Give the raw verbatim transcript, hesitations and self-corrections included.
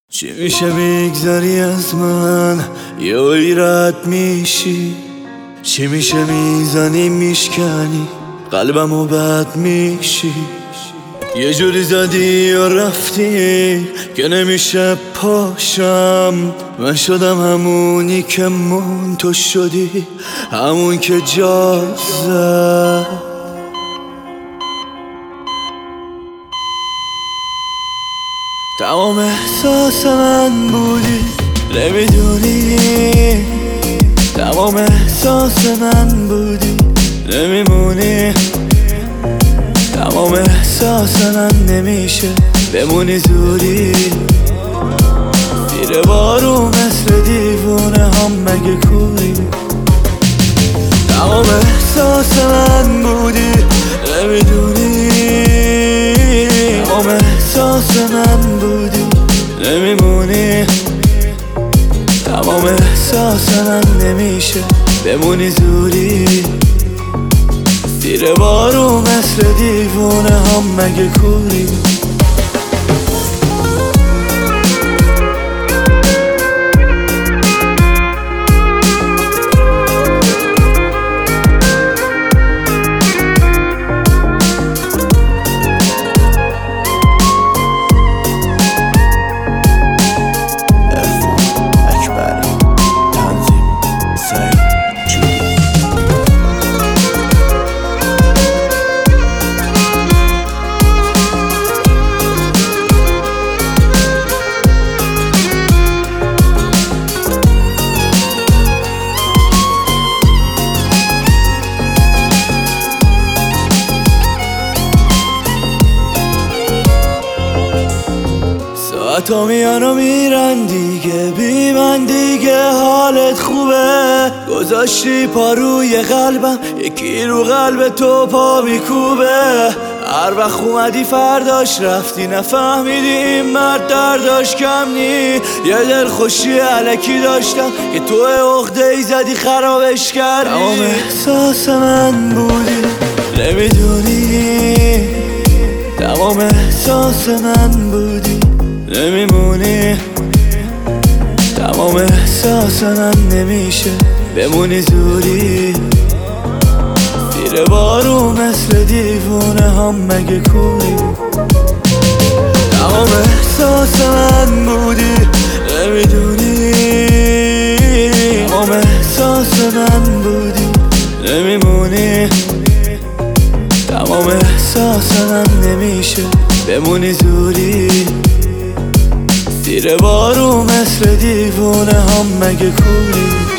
چی میشه میگذاری از من یه رد میشی؟ چی میشه میزنی میشکنی قلبمو بد میشی؟ یه جوری زدی و رفتی که نمیشه پاشم. من شدم همونی که مون، تو شدی همون که جا زد. تمام احساس من بودی نمیدونی، تمام احساس من بودی نمیمونی، تمام احساس من نمیشه بمونی زودی. زیر بارو مثل دیوونه هم مگه کوری؟ تمام احساس من بودی نمیدونی، تمام احساس من بودی نمیمونی، تمام احساس من نمیشه بمونی زودی. زیر بارو مثل دیوونه هم مگه کوری؟ ساعتا میان و میرن دیگه، بی من دیگه حالت خوبه؟ گذاشتی پا روی قلبم، یکی رو قلب تو پا میکوبه. هر وقت اومدی فرداش رفتی، نفهمیدی این مرد درداش کم نی. یه دل خوشی علکی داشتم که تو عقده ای زدی خرابش کردی. تمام احساس من بودی نمیدونی، تمام احساس من بودی نمیمونی، تمام احساس من نمیشه بمونی زودی. زیر بارو مثل دیوونه هم مگه کوری؟ تمام احساس من بودی نمیدونی، تمام احساس من بودی نمیمونی، تمام احساس من نمیشه بمونی زودی. زیر بارو مثل دیوونه هم مگه کوری؟